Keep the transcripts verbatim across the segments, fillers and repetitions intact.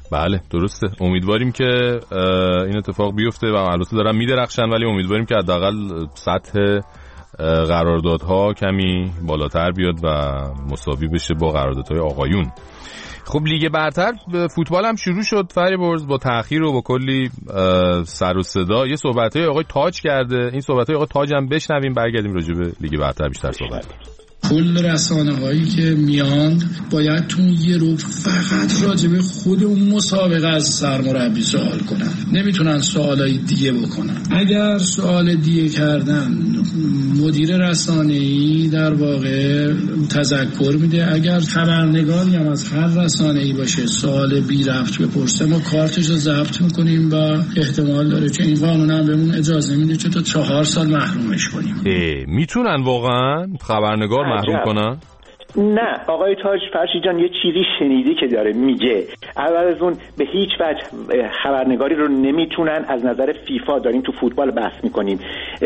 بله درسته. امیدواریم که این اتفاق بیفته و البته دارن میدرخشن، ولی امیدواریم که حداقل سطح قراردادها کمی بالاتر بیاد و مساوی بشه با قراردادهای آقایون. خب لیگ برتر فوتبال هم شروع شد فریبرز، با تأخیر و با کلی سر و صدا. یه صحبت‌های آقای تاج کرده، این صحبت‌های آقای تاج هم بشنویم، برگردیم راجع به لیگ برتر بیشتر صحبت کنیم. کل رسانه هایی که میاند باید تو یه رو فقط راجع به خود اون مسابقه از سرمربی سوال کنن، نمیتونن سوالای دیگه بکنن. اگر سوال دیگه کردن مدیر رسانه‌ای در واقع تذکر میده، اگر خبرنگاری هم از هر رسانه‌ای باشه سوال بی ربط بپرسه ما کارتشو ضبط میکنیم و احتمال داره که این قانون هم بهمون اجازه میده که تا چهار سال محرومش کنیم. میتونن واقعا خبرنگار محروم کنن؟ نه آقای تاج فرشی جان یه چیزی شنیدی که داره میگه. اول از اون به هیچ وجه خبرنگاری رو نمیتونن از نظر فیفا، داریم تو فوتبال بحث میکنیم،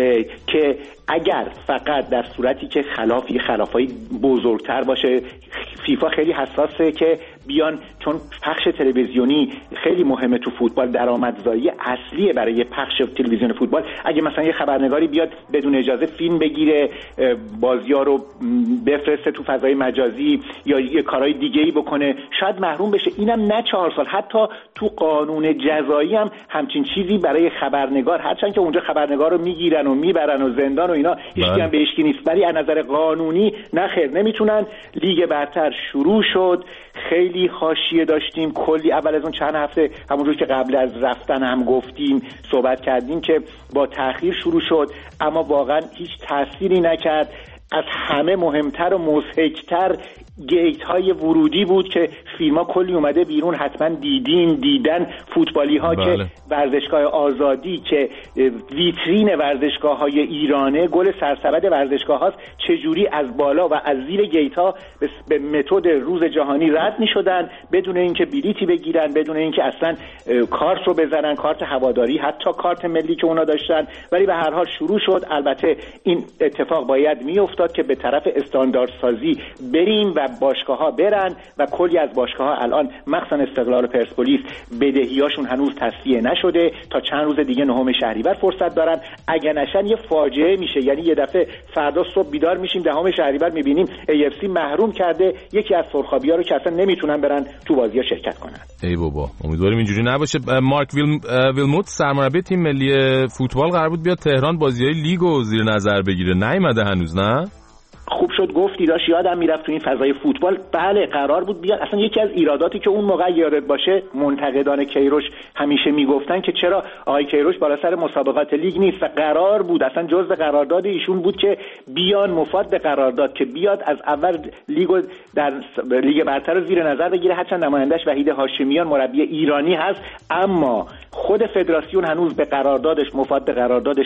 که اگر فقط در صورتی که خلافی خلافای بزرگتر باشه، فیفا خیلی حساسه که بیان، چون پخش تلویزیونی خیلی مهمه تو فوتبال، درآمدزایی اصلیه برای پخش تلویزیون فوتبال. اگه مثلا یه خبرنگاری بیاد بدون اجازه فیلم بگیره، بازی‌ها رو بفرسته تو فضای مجازی یا یه کارهای دیگه‌ای بکنه، شاید محروم بشه. اینم نه چهار سال، حتی تو قانون جزایی هم همچین چیزی برای خبرنگار، هرچند که اونجا خبرنگار رو میگیرن و میبرن و زندان و اینا، هیچ کی هم به هیچ کی نیست، ولی از نظر قانونی نخیر نمیتونن. لیگ برتر شروع شد، خیلی حاشیه داشتیم، کلی اول از اون چند هفته همونجور که قبل از رفتن هم گفتیم صحبت کردیم که با تأخیر شروع شد، اما واقعا هیچ تأثیری نکرد. از همه مهمتر و مضحک‌تر گیت های ورودی بود که فیلم‌ها کلی اومده بیرون، حتما دیدین دیدن فوتبالی ها بله. که ورزشگاه آزادی که ویترین ورزشگاه های ایرانه، گل سرسبد ورزشگاه هاست، چجوری از بالا و از زیر گیت ها به متد روز جهانی رد می شدن بدون اینکه بلیتی بگیرن، بدون اینکه اصلا کارت رو بزنن، کارت هواداری، حتی کارت ملی که اونا داشتن. ولی به هر حال شروع شد. البته این اتفاق باید می افتاد که به طرف استانداردسازی بریم و باشگاه‌ها برن و کلی از باشگاه‌ها الان مخصوصا استقلال و پرسپولیس بدهیاشون هنوز تصفیه نشده، تا چند روز دیگه نهم شهریور فرصت دارن. اگه نشن یه فاجعه میشه، یعنی یه دفعه فردا صبح بیدار میشیم دهم شهریور میبینیم ای اف سی محروم کرده یکی از سرخابی‌ها رو که اصلا نمیتونن برن تو بازی‌ها شرکت کنن. ای بابا امیدواریم اینجوری نباشه. مارک ویل ویلموت سرمربی تیم ملی فوتبال قرار بود بیاد تهران بازی‌های لیگو زیر نظر بگیره، نیومده هنوز. نه خوب شد گفتی، داشت یادم میرفت تو این فضای فوتبال. بله قرار بود بیاد. اصلا یکی از ایراداتی که اون موقع یادت باشه منتقدان کیروش همیشه میگفتن که چرا آقای کیروش بالا سر مسابقات لیگ نیست، و قرار بود اصلا جزء قرارداد ایشون بود که بیان مفاد به قرارداد که بیاد از اول لیگو در لیگ برتر رو زیر نظر بگیره. هرچند نمایندش وحید هاشمیان مربی ایرانی هست، اما خود فدراسیون هنوز به قراردادش مفاد به قراردادش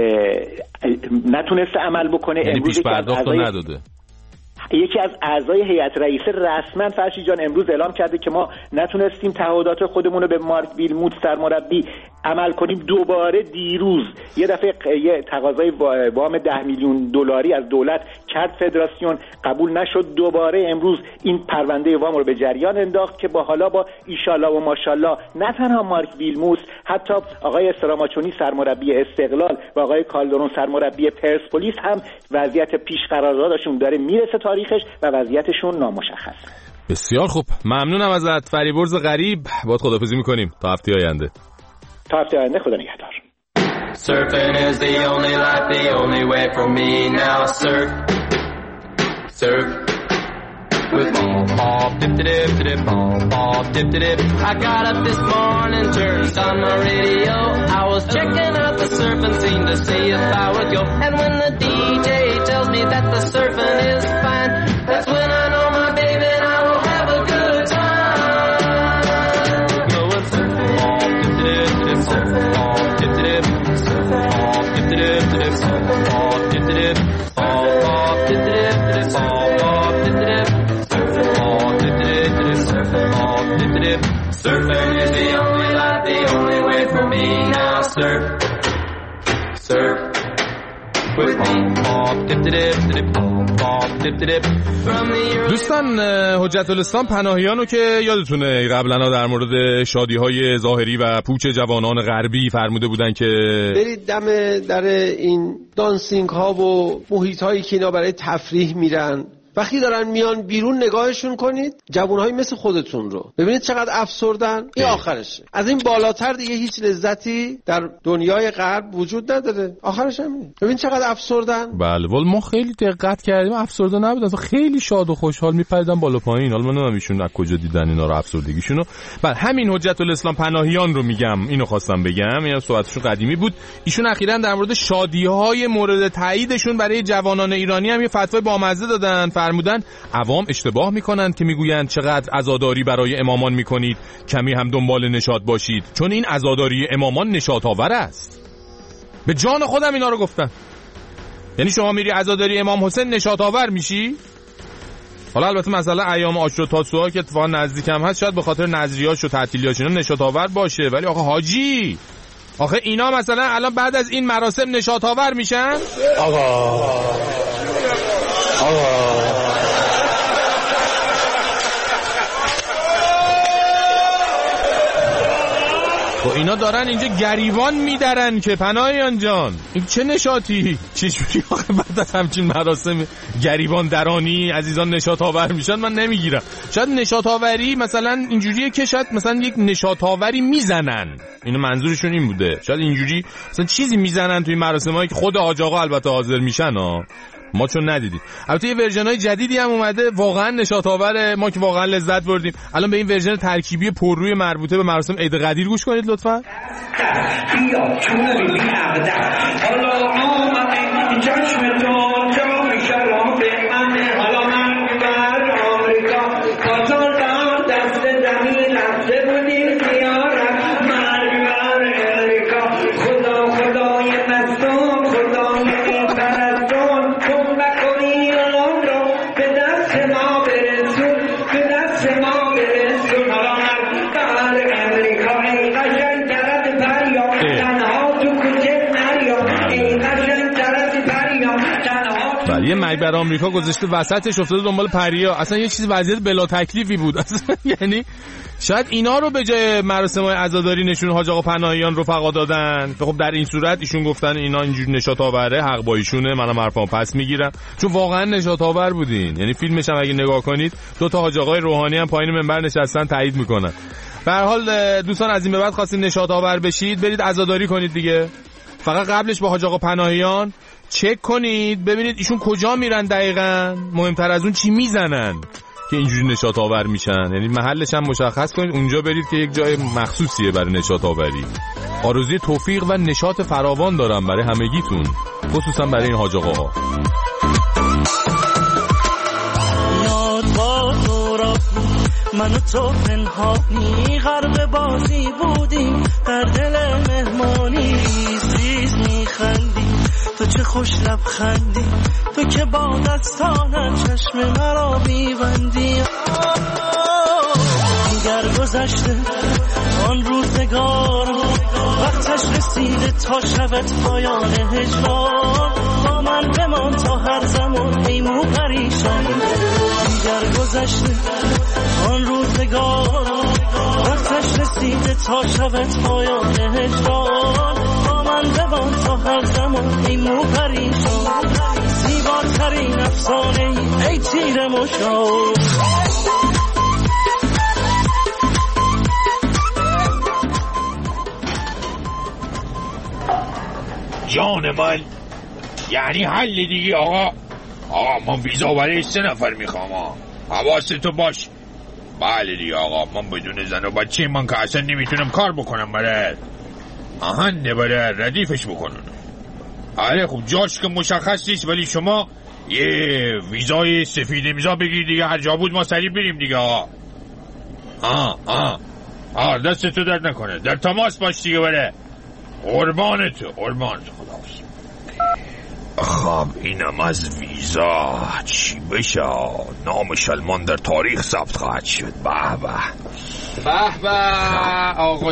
نتونسته عمل بکنه. یعنی پیش پرداخت نداده. یکی از اعضای هیئت رئیسه رسما فرشی جان امروز اعلام کرده که ما نتونستیم تعهدات خودمون رو به مارک ویلموت سرمربی عمل کنیم. دوباره دیروز یه دفعه یه تقاضای وام ده میلیون دلاری از دولت کرد فدراسیون، قبول نشد. دوباره امروز این پرونده وام رو به جریان انداخت که با حالا با ایشالله و ماشالله نه تنها مارک ویلموت، حتی آقای استراماچونی سرمربی استقلال و آقای کالدرون سرمربی پرسپولیس هم وضعیت پیش قراردادشون داره میرسه تاریخش و وضعیتشون نامشخص. بسیار خوب، ممنونم ازت فریبرز غریب. باهات خداحافظی می‌کنیم تا هفته آینده. تا هفته آینده، خدا نگهدار. Surfing is the only life, the only way for me now. Surf, surf with ball, ball, dip dip dip, ball, ball, dip dip. I got up this morning, turned on my radio. I was checking out the surf and seemed to see if I would go. And when the D J tells me that the surfing is fine, that's when I know my baby and I will have a good time. Going surfing, ball, dip dip dip, surfing, ball, dip dip, surfing, ball, dip dip dip, surfing, ball, dip dip, ball, ball, dip dip dip, ball, ball, dip dip. Surfing is the only life, the only way for me now. Surf, surf with pom pom dip dip dip pom pom dip dip from the دوستان حجت الاسلام پناهیانو که یادتونه قبلا در مورد شادی‌های ظاهری و پوچ جوانان غربی فرموده بودن که برید دم در این دانسینگ ها و محیط هایی که اینا برای تفریح میرن، وقتی دارن میان بیرون نگاهشون کنید، جوانهایی مثل خودتون رو ببینید چقدر افسردن. این آخرشه. از این بالاتر دیگه هیچ لذتی در دنیای غرب وجود نداره. آخرش همین. ببین چقدر افسردن. بله ولی ما خیلی دقت کردیم افسرده نبودن، خیلی شاد و خوشحال میپریدن بالا پایین. حالا من نمیدونم ایشون از کجا دیدن اینا رو افسردگیشونو. بله همین حجت الاسلام پناهیان رو میگم، اینو خواستم بگم. اینا صحبتشون قدیمی بود. ایشون اخیراً در مورد شادی‌های مورد تاییدشون برای جوانان ایرانی هم یه فتوای بامزه دادن. فرمودن عوام اشتباه میکنند که میگویند چقدر عزاداری برای امامان میکنید، کمی هم دنبال نشاط باشید، چون این عزاداری امامان نشاط آور است. به جان خودم اینا رو گفتن. یعنی شما میری عزاداری امام حسین نشاط آور میشی؟ حالا البته مثلا ایام عاشورا تاسوعا که اتفاقا نزدیکم هست، شاید به خاطر نظریه‌اش و تعطیلیاش اینا نشاط آور باشه، ولی آخه حاجی، آخه اینا مثلا الان بعد از این مراسم نشاط آور میشن؟ آقا آقا خب اینا دارن اینجا گریبان میدرن که پناهیان جان، این چه نشاطی؟ چجوری آخه بعد از همچین مراسم گریبان درانی عزیزان نشاط آور میشن؟ من نمیگیرم. شاید نشاط آوری مثلا اینجوریه که شاید مثلا یک نشاط آوری میزنن، اینو منظورشون این بوده. شاید اینجوری مثلا چیزی میزنن توی مراسمایی که خود حاج آقا البته حاضر میشن ها، ما چون ندیدیم. البته یه ورژن‌های جدیدی هم اومده واقعا نشاط آوره، ما که واقعا لذت بردیم. الان به این ورژن ترکیبی پرروی مربوطه به مراسم عید قدیر گوش کنید لطفا. یه مگ بر آمریکا گذاشته وسطش افتاده دنبال پریا. اصلا یه چیز وضعیت بلا تکلیفی بود اصلا. یعنی شاید اینا رو به جای مراسم‌های عزاداری نشون حاج آقا پناهیان رفقا دادن. خب در این صورت ایشون گفتن اینا اینجوری نشاط آوره، حق با ایشونه، منم حرفامو پس میگیرم، چون واقعا نشاط آور بودین. یعنی فیلمش هم اگه نگاه کنید دو تا حاج آقای روحانی هم پایین منبر نشستن تایید میکنن. به هر حال دوستان از این به بعد خواستین نشاط آور بشید برید عزاداری کنید دیگه. فقط قبلش با حاج آقا پناهیان چک کنید ببینید ایشون کجا میرن دقیقاً، مهمتر از اون چی میزنن که اینجوری نشاط آور میشن. یعنی محلش هم مشخص کنید، اونجا برید که یک جای مخصوصیه برای نشاط آوری. آرزوی توفیق و نشاط فراوان دارم برای همگیتون، خصوصا برای این حاج آقاها. من و تو پنهانی غرق بازی بودیم، در دل مهمانی ریز ریز میخندی، تو چه خوش لبخندی، تو که با دستانت چشم مرا میبندی. دیگر گذشته آن روزگار، وقتش رسیده تا شبت پایان هجران، با من بمان تا هر زمان ایمو پریشان. دیگر گذشته آن روزگار، وقتش رسیده تا شبت پایان هجران، با من بمان تا هر زمان ایمو پریشان. زیباترین افسانه ای, ای تیر مشاور. جان من، یعنی حل دیگه آقا. آقا من ویزا برای سه نفر میخوام ها، حواستو باش. بله دیگه آقا، من بدون زن و بچه من که اصلا نمیتونم کار بکنم برات. آهن نبره ردیفش بکنن. آره خب جاش که مشخص نیست، ولی شما یه ویزای سفید امضا بگیر دیگه، هر جا بود ما سریع بریم دیگه آقا. آه آه آه دست تو درد نکنه، در تماس باش دیگه. بره قربانتو قربانتو خداحافظ. خب اینم از ویزا، چی بشه؟ نام شلمان در تاریخ ثبت خواهد شد. به به. به به آقا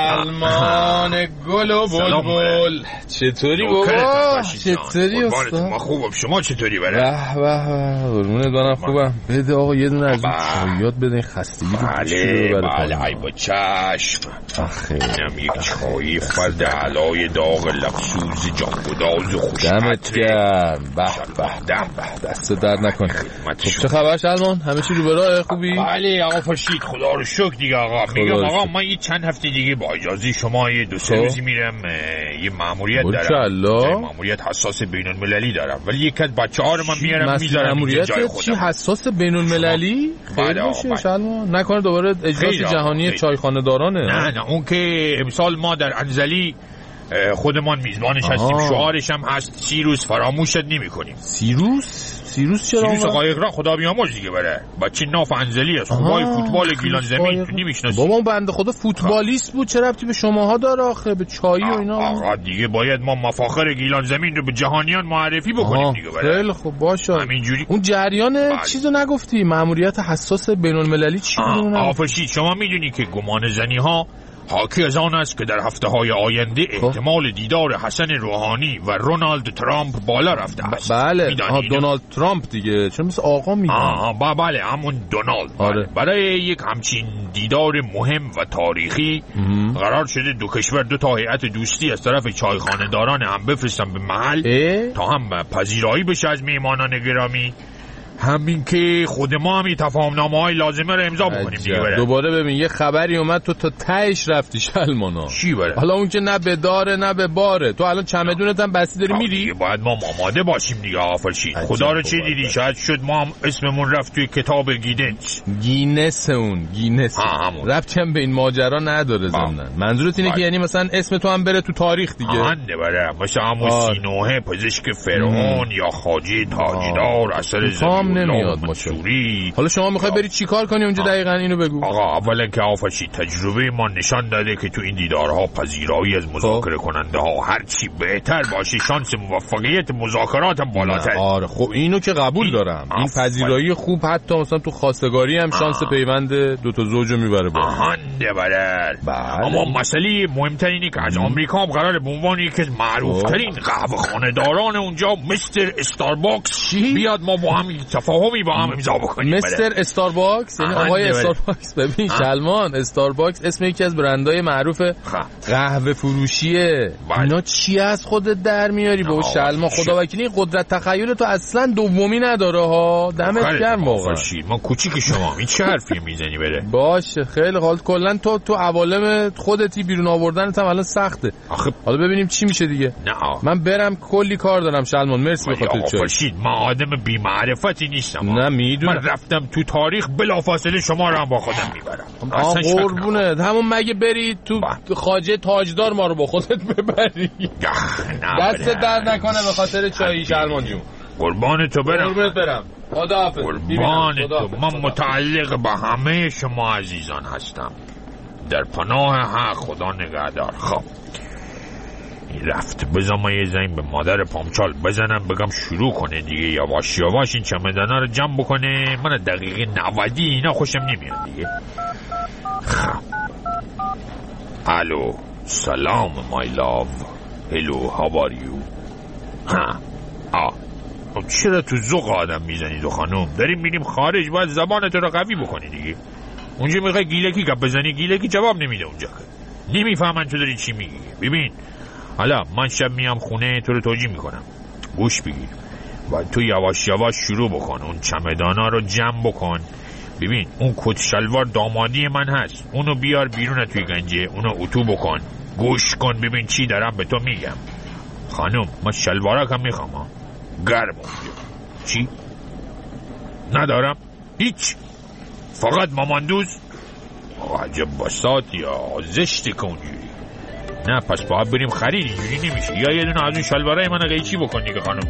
شلمان گل و بلبل، چطوری بابا؟ چطوری استاد؟ ما خوبم، شما چطوری؟ بره به به قربونت برم خوبم. بده آقا یه دونه از اون چایات بده، این خستگی رو بله بله ای با چشم. آخه اینم یک چایی فرد علای داغ لبسوز جانگداز و خوشمت. دمت گرم. به به دم به دست درد نکن. خب چه خبر شلمان؟ همه چی رو به راه؟ خوبی؟ بله آقا فرشید خدا رو شکر دیگه آقا. میگم آقا من یه چند هفته دیگه با اجازه شما یه دو سه روزی میرم یه ماموریت دارم. ماموریت حساس بین المللی دارم، ولی یک از بچه‌ها رو من میارم میذارم اینجا جای خودم. چی حساس بین المللی؟ خیلی باشه شلمان. نکنه دوباره اجلاس جهانی چایخانه دارانه؟ نه نه اون که امسال ما در انزلی خودمان میزبانش هستیم. شعارش هم هست سی روز فراموشت نمی‌کنیم. سی روز؟ سی روز چرا؟ سی روز قایق را خدا بیامرز دیگه بره. بچه ناف انزلی است. خوبای فوتبال گیلان زمین تو نمی‌شناسی. بابا اون بنده خدا فوتبالیست بود، چه ربطی به شماها داره آخه؟ به چایی و اینا. آقا دیگه باید ما مفاخر گیلان زمین رو به جهانیان معرفی بکنیم دیگه بره. خیلی خوب باشه. همینجوری. اون جریان چیزو نگفتی؟ مأموریت حساس بین‌المللی چی بود؟ آفرشید شما میدونی که گمان زنی‌ها حاکی از آن است که در هفته های آینده احتمال دیدار حسن روحانی و رونالد ترامپ بالا رفته است. بله دونالد ترامپ دیگه، چون مثل آقا میگن. آها بله همون دونالد. آره. برای یک همچین دیدار مهم و تاریخی ام. قرار شده دو کشور دو تا هیئت دوستی از طرف چایخانه داران هم بفرستن به محل اه؟ تا هم پذیرایی بشه از میهمانان گرامی، همین که خود ما هم تفاهم‌نامه‌های لازمه رو امضا بکنیم دیگه بره. دوباره ببین یه خبری اومد تو تا تهش رفتی شلمانا. چی بره؟ حالا اون که نه به داره نه به باره، تو الان چمدونت هم بستی داری میری؟ باید ما آماده باشیم دیگه آفرشید. خدا رو چه دیدی شاید شد ما هم اسممون رفت توی کتاب گینس. گینس اون گینس ربطی هم به این ماجرا نداره زندن. منظورت اینه که یعنی مثلا اسم تو هم بره تو تاریخ دیگه. آنده بره مثل همون سینوحه پزشک فرعون یا خواجه تاجدار اثر زمین نمیاد مشوری. حالا شما میخوای بری چیکار کنی اونجا؟ دقیقاً اینو بگو. آقا اولا که آفرشید تجربه ما نشان داده که تو این دیدارها پذیرایی از مذاکره کننده ها هر چی بهتر باشه شانس موفقیت مذاکرات هم بالاتر. آره خب اینو که قبول دارم. این پذیرایی خوب حتی مثلا تو خواستگاری هم شانس پیوند دو تا زوجو میبره بالا. آهنده بره. اما مسئله مهمتر اینه که از آمریکا هم قراره به عنوان یکی از معروف ترین قهوه خانه داران اونجا مستر استارباکس بیاد ما با هم تفاهمی با هم امضا بکنیم. مستر استارباکس یعنی آقای استارباکس. ببین شلمان استارباکس اسم یکی از برندهای معروف قهوه فروشیه. اینا چی از خودت در میاری با شلمان؟ خدا وکیلی قدرت تخیل تو اصلا دومی نداره ها. دمت گرم واقعا. ما کوچیک شما این چه حرفی میزنی بره؟ باشه خیلی حال کلا تو تو عوالم خودتی بیرون آوردنت هم الان سخته. حالا ببینیم چی میشه دیگه. نه من برم کلی کار دارم شلمان. مرسی به خاطر چای. من آدم بی معرفتی نیستم. نه میدونم. من رفتم تو تاریخ بلافاصله شما رو هم با خودم میبرم. آه قربونت. همون مگه بری تو خواجه تاجدار ما رو با خودت ببری. دست درد نکنه به خاطر چای شلمان جون. قربان تو برم. قربونت برم. خداحافظ. قربان تو. من متعلق به همه شما عزیزان هستم. در پناه حق خدا نگهدار. خب رفت. بذار ما یه زنگ به مادر پامچال بزنم بگم شروع کنه دیگه، یواش یواش این چمدانا رو جمع بکنه. من دقیقه نودی اینا خوشم نمیاد دیگه. خب الو سلام مای لاو. هلو هاو آر یو. ها آه چرا تو ذوق آدم میزنی دو خانم؟ داریم میریم خارج، باید زبانت رو قوی بکنی دیگه. اونجا میخوای گیلکی گپ بزنی، گیلکی جواب نمیده اونجا، نمیفهمن تو داری چی میگی. ببین حالا من شب میام خونه تو رو توجیه میکنم، گوش بگیر و تو یواش یواش شروع بکن اون چمدانا رو جمع بکن. ببین اون کت شلوار دامادی من هست، اونو بیار بیرون توی گنجه، اونو اتو بکن. گوش کن ببین چی دارم به تو میگم. خانم من شلوارک هم میخوام ها، گرم اونجا. چی؟ ندارم هیچ، فقط ماماندوز. عجب بساط یا زشتی که اونجوری. نه پس باید بریم خرید، اینجوری نمیشه. یا یه دونه از اون شلوارای من قیچی بکن دیگه خانم.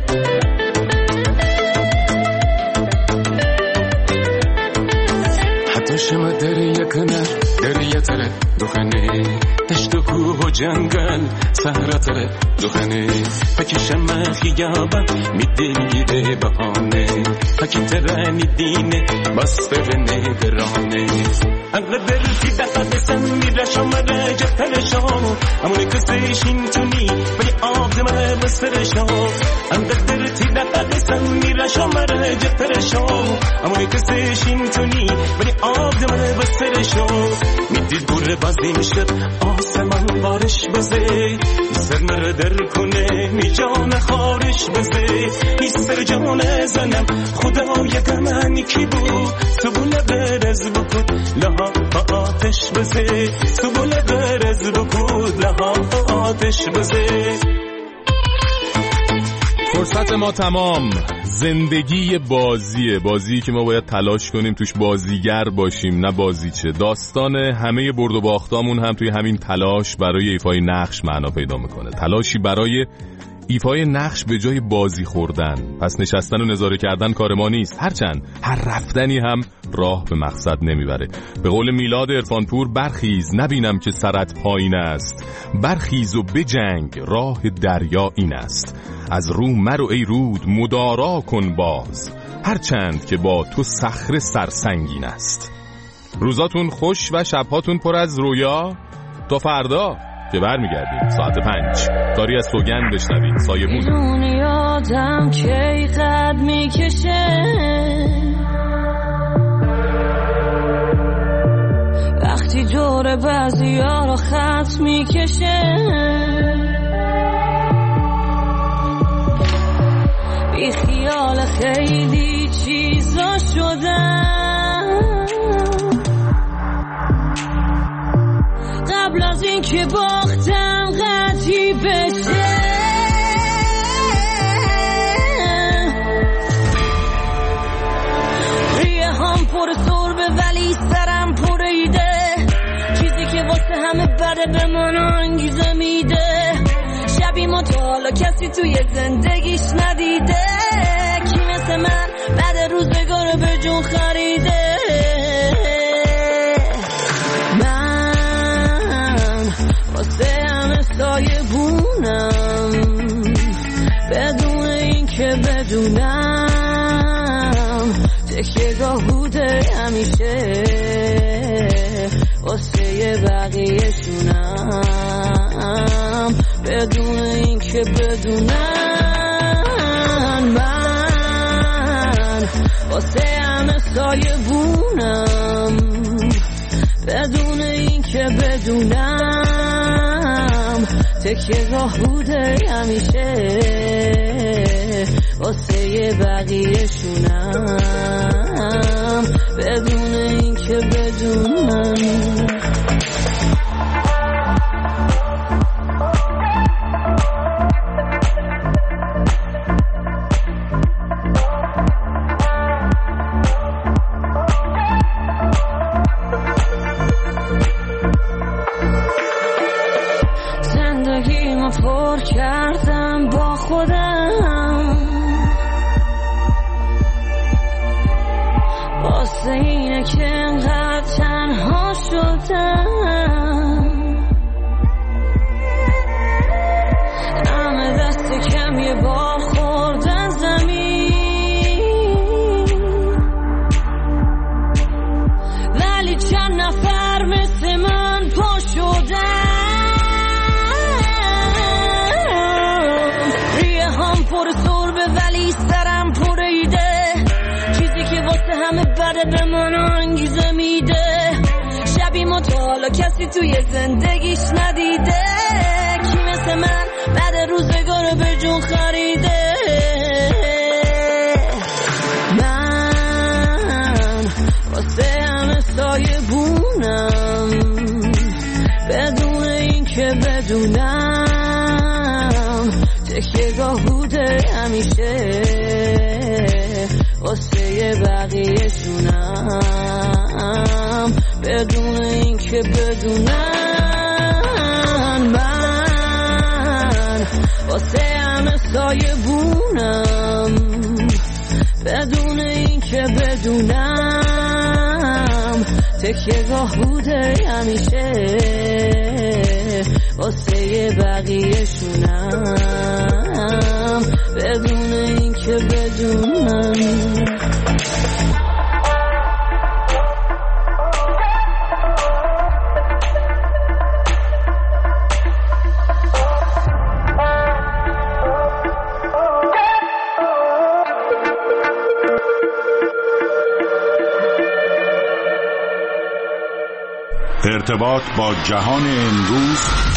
حتى شما داري يكنا دریاتره دخنه دشت و کوه و جنگل صحراتره دخنه پکی شمخی گابا میده میگیره بهانه پکی ترانی دینه بسته و نگرانه انقدر فی دفت سن میره شماره جتر شام امونه کسیش این تونی ولی آب دمه بسر شام انقدر تی دفت سن میره شماره جتر شام امونه کسیش این تونی ولی آب دمه بسر شام میدید گره بازی میشه آسمان بارش بزه سر مردر کنه می جان خارش بزه ای سر جان زنم خدای گمانی کی بود سبوله برز بکود لها آتش بزه سبوله برز بکود لها آتش بزه. فرصت ما تمام. زندگی بازیه، بازی که ما باید تلاش کنیم توش بازیگر باشیم نه بازیچه. داستان همه برد و باختامون هم توی همین تلاش برای ایفای نقش معنا پیدا میکنه. تلاشی برای ایفای نقش به جای بازی خوردن. پس نشستن و نظاره کردن کار ما نیست، هرچند هر رفتنی هم راه به مقصد نمیبره. به قول میلاد عرفانپور برخیز نبینم که سرت پایین است، برخیز و بجنگ راه دریا این است. از رو مرو ای رود مدارا کن باز، هرچند که با تو صخره سرسنگین است. روزاتون خوش و شبهاتون پر از رویا. تا فردا که برمیگردیم ساعت پنج. کاری از سوگند بشنوید سایبون. بدون یادم کی قد میکشه وقتی دور بعضی ها رو خط میکشه، بی خیال خیلی چیزا شدم قبل از این که باختم قطعی بشه. ریه هم پر سربه ولی سرم پریده، چیزی که واسه همه بده به من انگیزه میده. شبی ما تا حالا کسی توی زندگیش ندیده، کی مثل من بعد روزگار به جون خریده. من واسه همه سایبونم بدون این که بدونم، تکیه‌گاه بوده همیشه واسه بقیه‌شونم بدون این که بدونم. من واسه همه سایبونم بدون این که بدونم، تکیه راه بوده همیشه واسه بقیه‌شونم بدون این که بدونم. پر کردم با خودم واسه اینه که انقدر تنها شدم، همه دست کم یه بار خوردن زمین، ولی چند نفر مثل من پا شدن. پر سربه ولی سرم پریده، چیزی که واسه همه بده به من انگیزه میده. شبی ما تا حالا کسی توی زندگیش ندیده، کی مثل من بعد روزگار به جون خریده. من واسه همه سایبونم بدون این که بدونم، تکیه‌گاه بوده همیشه واسه بقیه‌شونم بدون این که بدونم. من واسه همه سایبونم بدون این که بدونم، تکیه گاه بوده همیشه واسه بقیه شونم بدون این که بدونم. ارتباط با جهان امروز،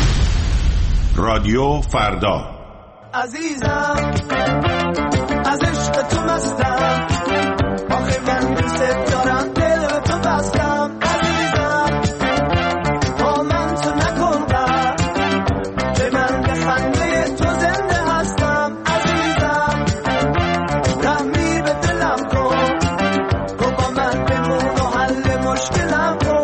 رادیو فردا. عزیزم از عشق تو مستم، آخه من دوست دارم، دل به تو بستم. عزیزم با من تو نکن قهر، به من به خنده تو زنده هستم. عزیزم رحمی به دلم کن، تو با من بمون و حل مشکلم کن.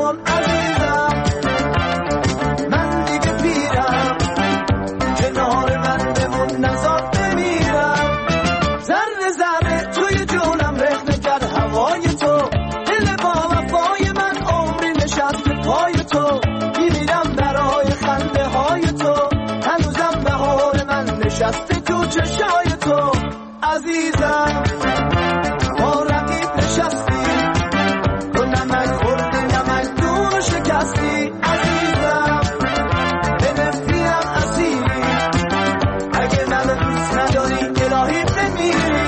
نشسته تو چشای تو عزیزم، با رقیب نشستی، تو نمک خوردی نمک دون شکستی. عزیزم به نفریم اسیری، اگه من دوست نداری الهی بمیری.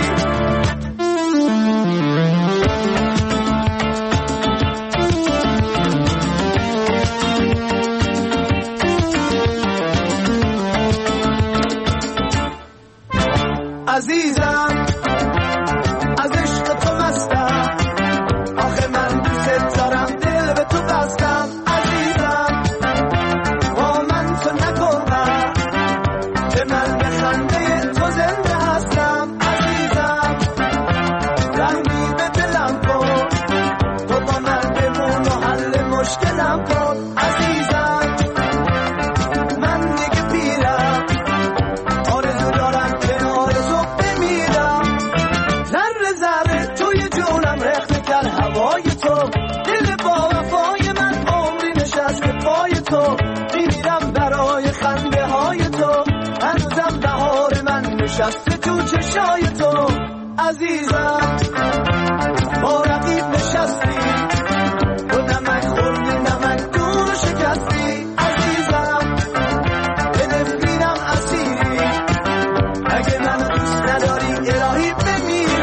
عزیزم از عشق تو مستم، آخه من دوست دارم، دل به تو بستم. عزیزم با من تو نکن قهر، که من به خنده تو زنده هستم. عزیزم رحمی به دلم کن، تو با من بمون و حل مشکلم کن. عزیزم من دیگه پیرم، آرزو دارم کنار تو بمیرم. ذره ذره توی جونم رخت کرد هوای تو، دل با وفای من عمری نشست به پای تو. میمیرم برای خنده های تو، هنوزم بهار من نشسته تو چشای تو. عزیزم با رقیب نشستی، تو نمک خوردی نمک دون شکستی. عزیزم به نفرینم اسیری، اگه من دوست نداری الهی بمیری.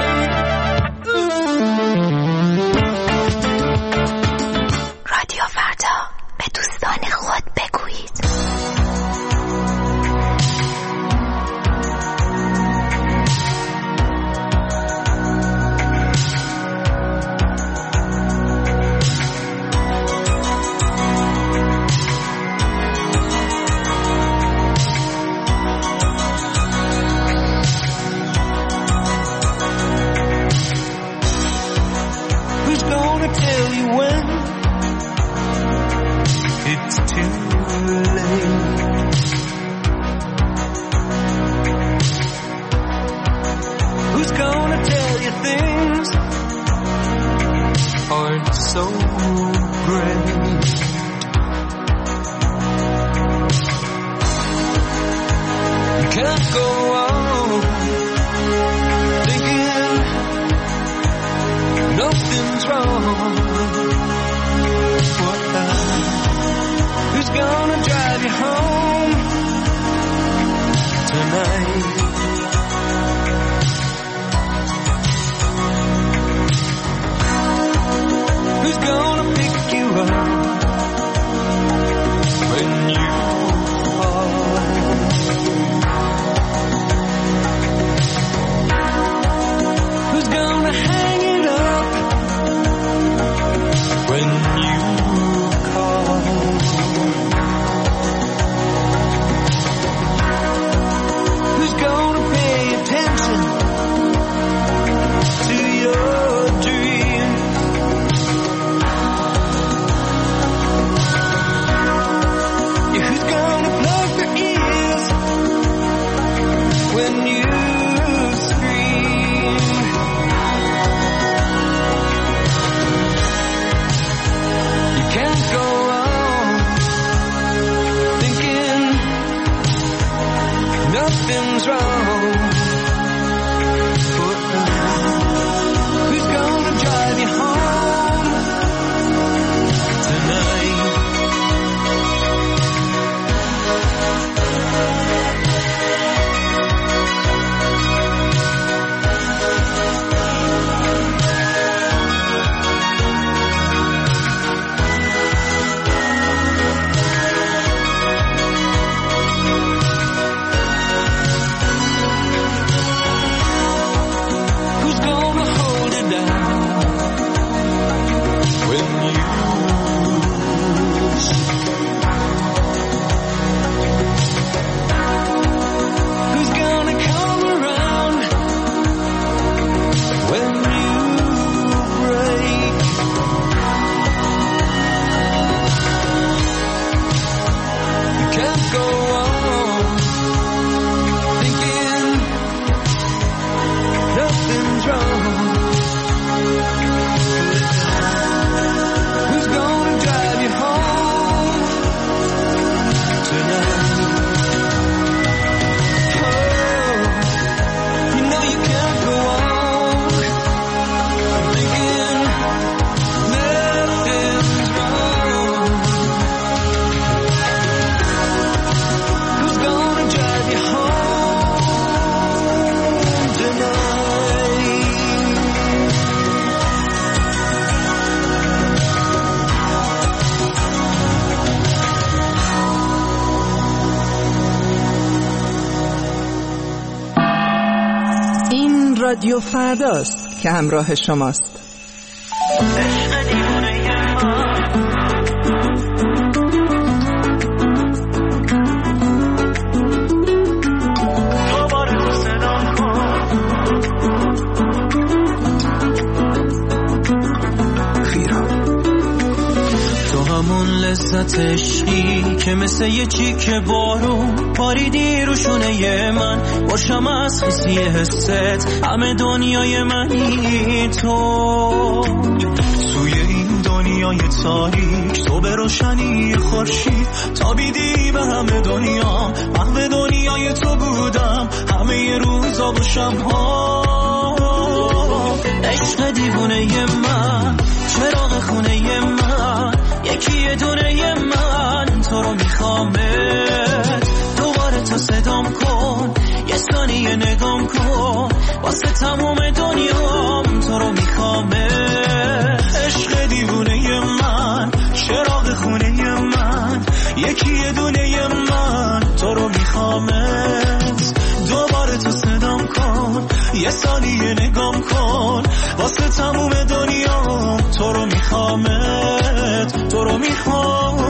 رادیو فردا، به دوستان خود بگویید. nothing's wrong. Who's gonna drive you home tonight? رادیو فرداست که همراه شماست. لذت عشقی که مثل یه چیک بارون پاریدی رو شونه من، باشم از خیسی حست همه دنیای منی تو. توی این دنیای تاریک تو به روشنی خورشید تابیدی به همه دنیا، محو دنیای تو بودم همه روزا و شب‌ها. عشق دیوونه من، چراغ خونه من، یکی دونه من، تو رو میخوامت دوباره تو صدام کن، یه ثانیه نگام کن، واسه تموم دنیام تو رو میخوامت. عشق دیوونه من، چراغ خونه من، یکی دونه من، تو رو میخوامت دوباره تو صدام کن، یه ثانیه نگام کن، واسه تموم دنیام تو رو میخوامت، تو رو میخوام.